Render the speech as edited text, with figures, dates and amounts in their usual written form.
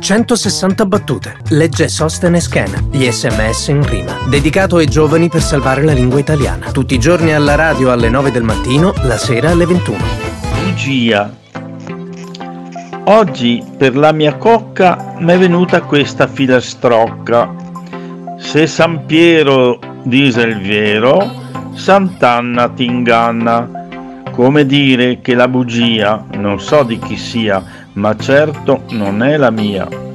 160 battute. Legge Sostene Schena. Gli SMS in rima. Dedicato ai giovani per salvare la lingua italiana. Tutti i giorni alla radio alle 9 del mattino, la sera alle 21. Bugia. Oggi per la mia cocca m'è venuta questa filastrocca. Se San Piero dice il vero, Sant'Anna t'inganna. Come dire che la bugia non so di chi sia, ma certo non è la mia.